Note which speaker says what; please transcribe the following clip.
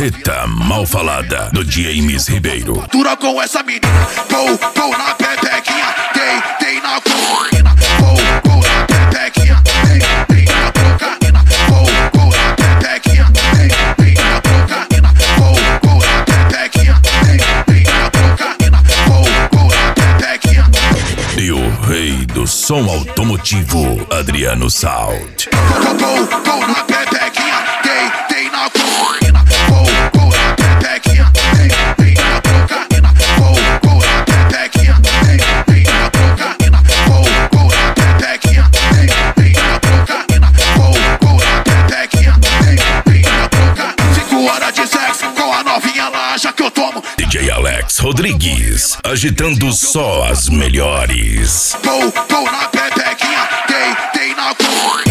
Speaker 1: Treta Mal Falada do James Ribeiro.
Speaker 2: Dura com essa menina, pou na pepequinha, tem na cocaína, pou na pepequinha, tem na cocaína, pou na pepequinha, tem na cocaína, pou na pepequinha, tem na cocaína, pou na pepequinha.
Speaker 1: E o rei do som automotivo, Adriano Salt.
Speaker 2: Pou na pepequinha, tem na cocaína, pou na pepequinha, tem na cocaína, pou na pepequinha, tem na cocaína, pou na pepequinha, tem na cocaína, pou na pepequinha, tem na cocaína. 5 horas de sexo com a novinha lá, já que eu tomo.
Speaker 1: DJ Alex Rodrigues, agitando só as melhores.
Speaker 2: Pou na pepequinha, tem na cocaína.